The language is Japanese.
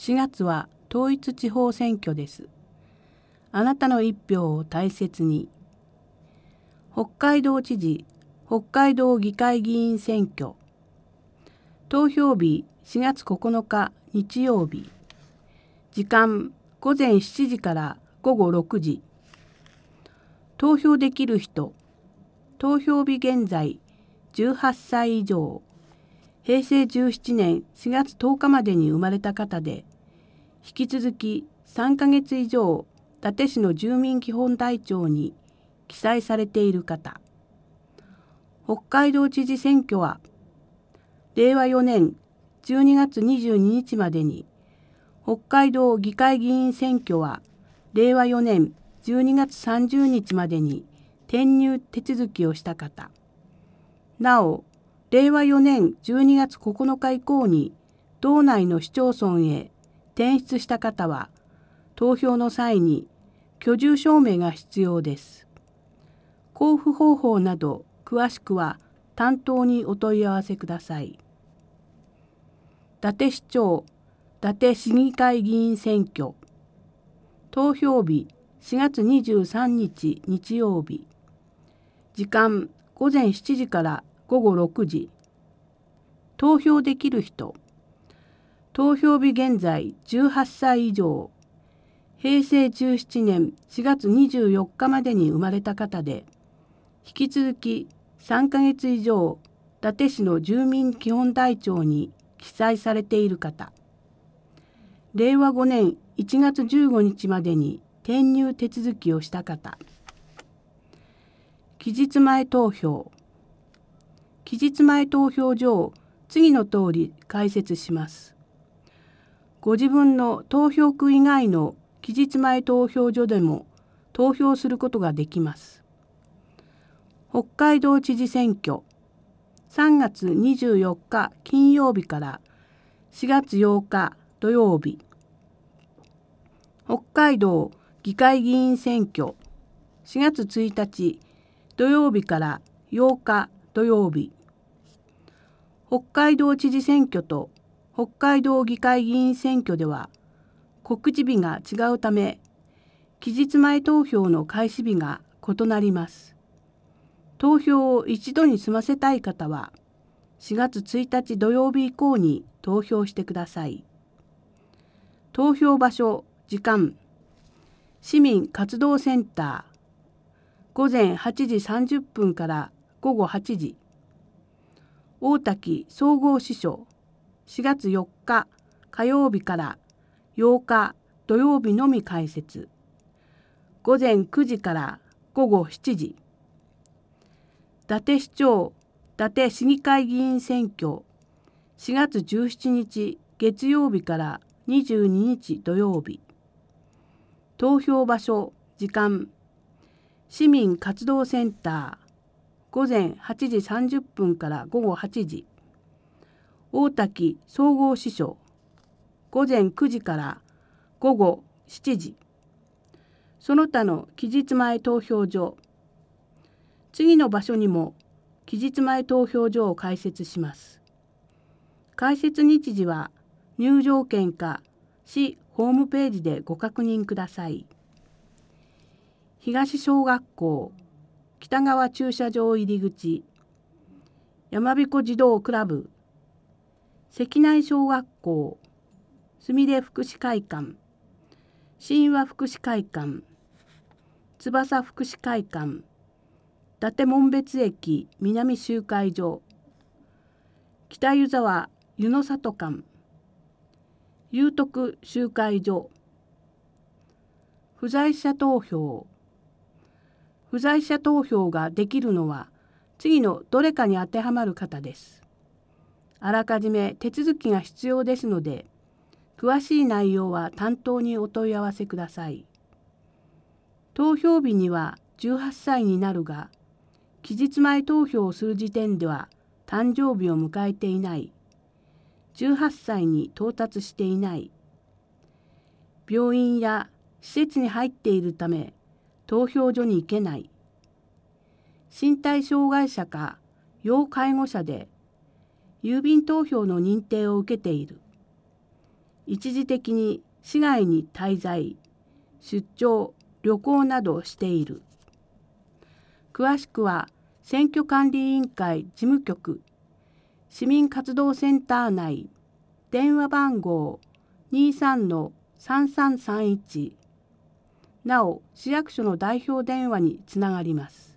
4月は統一地方選挙です。あなたの一票を大切に。北海道知事、北海道議会議員選挙。投票日4月9日日曜日。時間午前7時から午後6時。投票できる人。投票日現在18歳以上。平成17年4月10日までに生まれた方で、引き続き3ヶ月以上伊達市の住民基本台帳に記載されている方。北海道知事選挙は令和4年12月22日までに、北海道議会議員選挙は令和4年12月30日までに転入手続きをした方。なお、令和4年12月9日以降に道内の市町村へ転出した方は、投票の際に居住証明が必要です。交付方法など詳しくは担当にお問い合わせください。伊達市長、伊達市議会議員選挙。投票日4月23日日曜日。時間午前7時から午後6時。投票できる人。投票日現在18歳以上。平成17年4月24日までに生まれた方で、引き続き3ヶ月以上伊達市の住民基本台帳に記載されている方。令和5年1月15日までに転入手続きをした方。期日前投票。期日前投票所を次の通り解説します。ご自分の投票区以外の期日前投票所でも投票することができます。北海道知事選挙。3月24日金曜日から4月8日土曜日。北海道議会議員選挙。4月1日土曜日から8日土曜日。北海道知事選挙と北海道議会議員選挙では告示日が違うため、期日前投票の開始日が異なります。投票を一度に済ませたい方は、4月1日土曜日以降に投票してください。投票場所、時間。市民活動センター。午前8時30分から午後8時。大滝総合支所。4月4日火曜日から8日土曜日のみ開設。午前9時から午後7時。伊達市長、伊達市議会議員選挙。4月17日月曜日から22日土曜日。投票場所、時間。市民活動センター。午前8時30分から午後8時。大滝総合支所。午前9時から午後7時。その他の期日前投票所。次の場所にも期日前投票所を開設します。開設日時は入場券か市ホームページでご確認ください。東小学校北側駐車場入口。山彦児童クラブ。関内小学校、すみれ福祉会館、神話福祉会館、翼福祉会館、伊達紋別駅南集会所、北湯沢湯の里館、有徳集会所、不在者投票。不在者投票ができるのは次のどれかに当てはまる方です。あらかじめ手続きが必要ですので、詳しい内容は担当にお問い合わせください。投票日には18歳になるが、期日前投票をする時点では誕生日を迎えていない。18歳に到達していない。病院や施設に入っているため、投票所に行けない。身体障害者か要介護者で、郵便投票の認定を受けている。 一時的に市外に滞在、出張、旅行などをしている。詳しくは選挙管理委員会事務局、市民活動センター内、電話番号 23-3331、なお市役所の代表電話につながります。